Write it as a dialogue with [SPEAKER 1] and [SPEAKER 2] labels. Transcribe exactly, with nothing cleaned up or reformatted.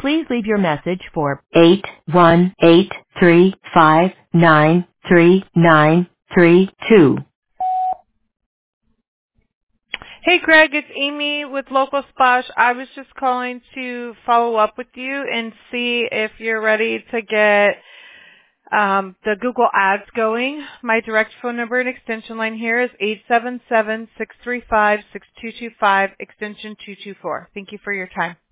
[SPEAKER 1] Please leave your message for eight one eight three five nine three nine three two.
[SPEAKER 2] Hey Greg, it's Amy with Local Splash. I was just calling to follow up with you and see if you're ready to get um, the Google Ads going. My direct phone number and extension line here is eight seven seven, six three five, six two two five, extension two two four. Thank you for your time.